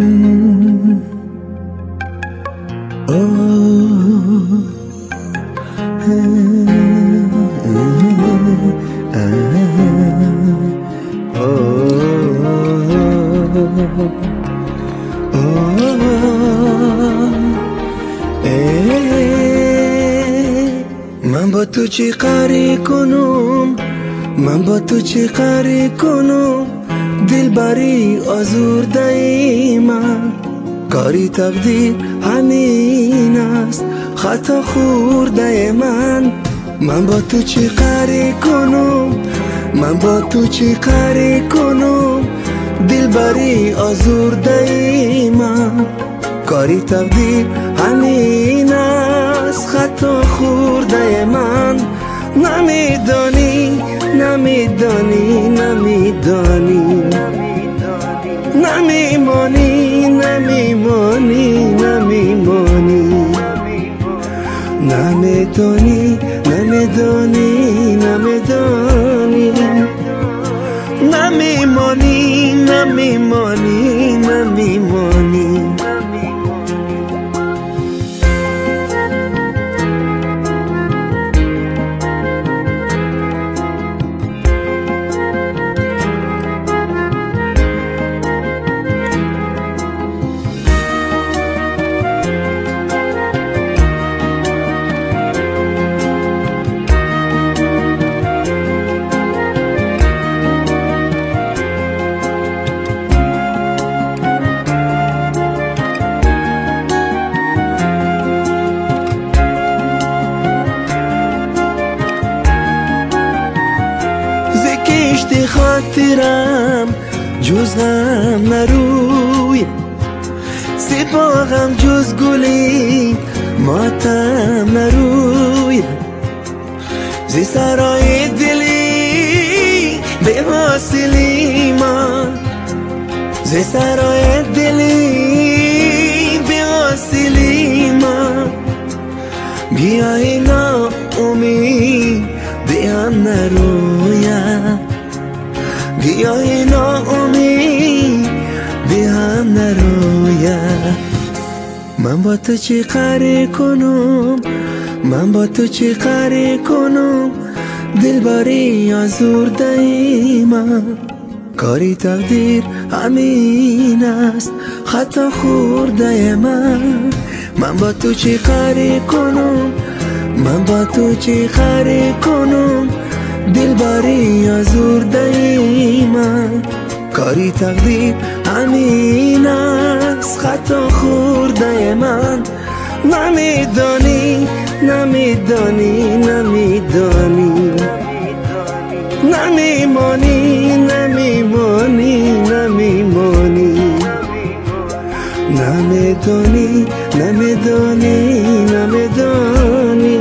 من با تو چی قری کنم، من با تو چی قری کنم، دل بری آزرده ای من. کاری تقدیر همین است، خطا خورده من. من با تو چی قری کنم، من با تو چی قری کنم، دل بری آزرده ای من. کاری تقدیر همین است، خطا خورده من. نمیدانی نمیدانی نمیدانی نمیمانی نمیمانی نمیمانی نمیدانی نمیدانی نمیدانی نمیمانی نمیمانی نمیمانی. کشت خاطرم جز غم نروی، سپاهم جز گلی ماتم نروی. زی سرای دلی به حاصلی من، زی سرای دلی به حاصلی من. بیای نا امید دیم نرویم، بیای ناامید به هم نرویم. من با تو چی قری کنم، من با تو چی قری کنم، دل بری آزرده ای من. کاری تقدیر همین است، خطا خورده من. من با تو چی قری کنم، من با تو چی قری کنم، دل بری آزرده ای من. کاری تقدیر همین است، خطا خورده من. نمیدانی نمیدانی نمیدانی نمیمانی نمیمانی نمیمانی نمیدانی نمیدانی نمیدانی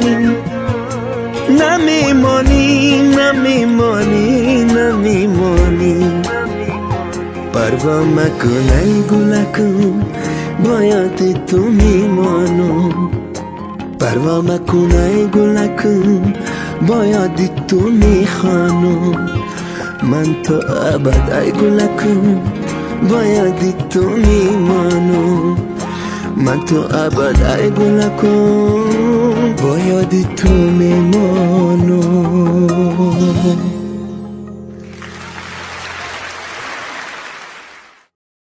نمیمانی نمیمانی نمیمانی. پروا مکن ای گلکم، با یاد تو میمانم. پروا مکن ای گلکم، با یاد تو میخوانم. من تا ابد ای گلکم، با یاد تو میمانم. من تو ابد ای گلکم، با یاد تو میمانم.